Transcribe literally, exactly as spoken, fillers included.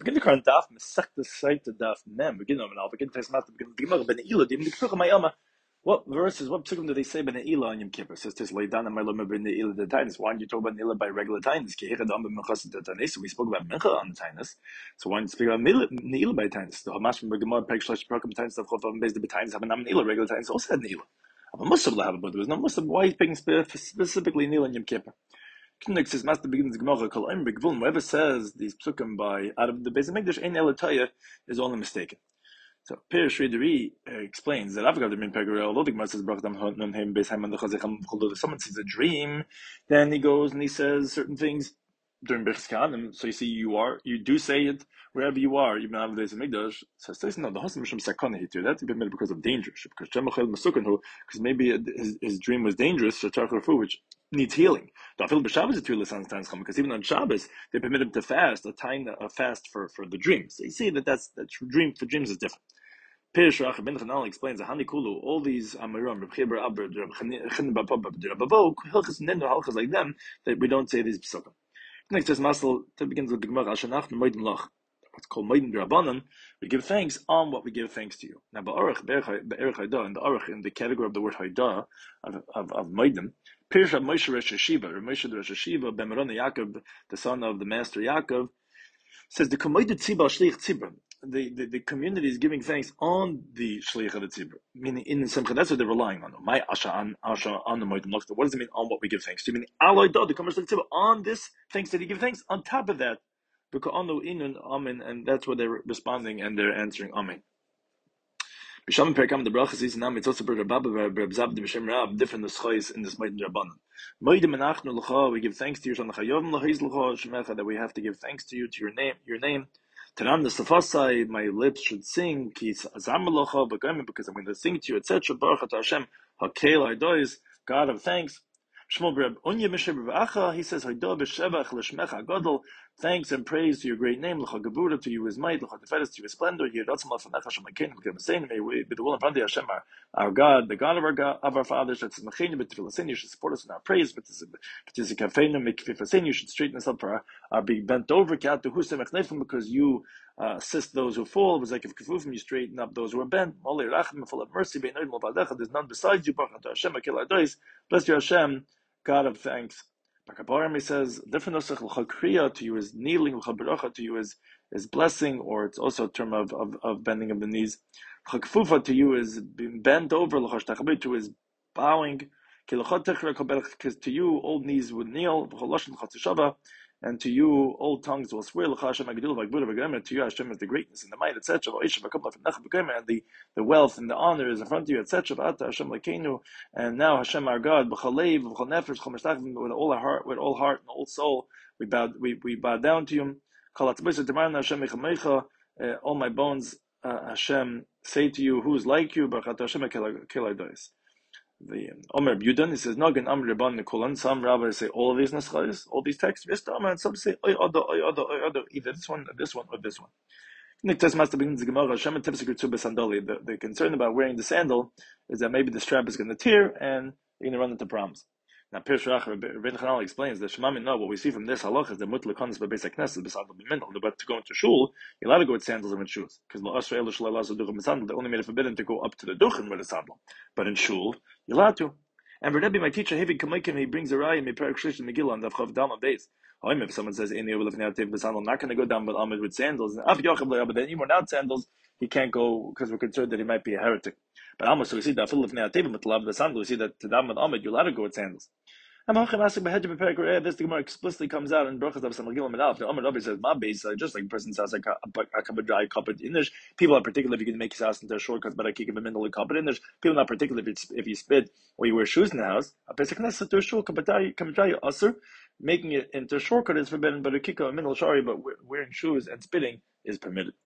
begin the current daf, mesach the site the daf mem. Begin on now. Begin to master. Begin the gemara ben ila. Dim the my alma. What verses? What psukim do they say ben ila on Yom Kippur? Says this lay down and my lama ben ila the tinus. Why don't you talk about ila by regular tinus? Ki hechad am b'mechas the tinus. We spoke about mincha on the tinus. So why don't you speak about ila by tinus? The hamash from gemara peg shlosh prokem tinus of chof based the tinus have an am ila regular tinus also had ila. A Muslim have but there was no Muslim. Why he's picking specifically ila on Yom Kippur? Kinnick says, Master begins Gemara, Kol Ein Begvulin, whoever says these psukim by, out of the Beis HaMikdash, Ein Elataya, is only mistaken. So, Per Shridari uh, explains that Avgad Min Pegare, although the Gemara says, Brachdam Hon Hem Beis Haim and the Chazecham, if someone sees a dream, then he goes and he says certain things during Birchas Kahanim. So you see, you are, you do say it wherever you are, even out of the Beis HaMikdash. So says, no, the Hasim Mishum Sakana he too. That's been because of danger. Because Shemachel Masukan, because maybe his, his dream was dangerous, which needs healing. Because even on Shabbos, they permit him to fast, a time a fast for, for the dreams. So you see that that's that dream for dreams is different. Pirish Rach ben Chanal explains that Hanikulu, all these Amiram, Reb Chiber Aber, Reb Chin Bapab, Reb Bavo, Hilchas Nendo Halchas like them, that we don't say these psukim. Next is Masel that begins with the Gemara Ashanach Moedim Lach. What's called Moedim Drabanan. We give thanks on what we give thanks to you. Now, Ba'arach Be'erach Hayda, in the Arach, in the category of the word Hayda of of, of Moedim. Pirsha Moshe Rosh Hashiva, or Moshe the Rosh Hashiva, Ben Merona Yaakov, the son of the master Yaakov, says the Komoidu Tzibah Shliach Tzibah. The, the the community is giving thanks on the Shliach of the Tzibah, meaning in the Simcha. That's what they're relying on. My Asha on Asha on the Moedim Lachta. What does it mean on what we give thanks to? Meaning Aloy Da, the commercial Tzibah, on this thanks that he give thanks. On top of that, because Anu Inun Amen, and that's what they're responding and they're answering Amen. B'shamim perikam the brachas is now it's also per Baba B'Zabdi B'Shem Rab different schos in this Moedim Rabbanan. Moedim Menachnu L'cha, we give thanks to you. Shana Chayovim L'Chayz L'cha Shemecha, that we have to give thanks to you, to your name, your name. Taram the Safasai, my lips should sing. Ki Azam L'cha B'Gayim, because I'm going to sing to you, et cetera. Baruch Ata Hashem Hakel Hadois, God of thanks. Shmuel Reb Unya Misher B'Acha, he says Haydo B'Shevach L'Shmecha Gadol, thanks and praise to your great name, L'cha Gevura, to you his might, L'cha Tefedes, to your splendor, Yiratzim L'Fanecha Shem Hakein, L'Kem Hasein, may we be the will and front of Hashem, our, our God, the God of our God, of our fathers, Shetzim Mechenu, B'Tefilasin, you should support us in our praise, B'Tizikafenu, Mikfifasin, you should straighten us up for our, our being bent over, K'at Husem Echnefim, because you uh, assist those who fall, B'Zekif Kefufim, you straighten up those who are bent, Molei Rachim, full of mercy, Be'noid L'Vadecha, there's none besides you, Baruch Ata Hashem, Hakel Hadois, bless you Hashem, God of thanks. Bakabarim, he says, different nusach l'chakriya to you is kneeling, l'chabracha to you is is blessing, or it's also a term of, of, of bending of the knees. L'chakfufa to you is being bent over, l'chashtachabit to you is bowing. Because to you, old knees would kneel, and to you, old tongues will swear. To you, Hashem is the greatness and the might, et cetera. And the, the wealth and the honor is in front of you, et cetera. And now Hashem, our God, with all our heart, with all heart and all soul, we bow, we, we bow down to you. All my bones, uh, Hashem, say to you, who is like you? The Omer Budan, he says, Nogan Amr Rabban Nikolan. Some rabbis say all of these naschais, all these texts, yes, and some say, oy other, oy other, oy other, either this one, or this one, or this one. The, the concern about wearing the sandal is that maybe the strap is going to tear and you're going to run into problems. Now, Pirush Rach Ben Chanal explains that Shemami, no, what we see from this halach is that mutlek konis b'beis hakneses b'sandal b'minal. But to go into shul, you're allowed to go with sandals and with shoes, because la'asra elu shalai lasu duchim b'sandal. They only made it forbidden to go up to the duchim with a sandal, but in shul you're allowed to. And Rebbe, my teacher, Hevi Kamaikim, he brings a raya in Perak Shlish and Megillah and Avchav Dama base. If someone says in the b'sandal, I'm not going to go down with Ahmed with sandals, and Av Yochav but then even without sandals, he can't go because we're concerned that he might be a heretic. But Amos, so we see that Phil of Neativ with the sandal, we see that to Dam with Ahmed, you're allowed to go with sandals. This the Gemara explicitly comes out in Brachas of Samagil and Alf. The Amar Rabbi says, "My base, uh, just like a person says like a cup of dry, cup of Inish. People are particular if you can make his house into a shortcut, but I kick him in the middle of cup of Inish. People are not particular if, it's, if you spit or you wear shoes in the house. A pesach nesa to a shul cup of dry usher, making it into a shortcut is forbidden, but a kick of a middle shari, but wearing shoes and spitting is permitted."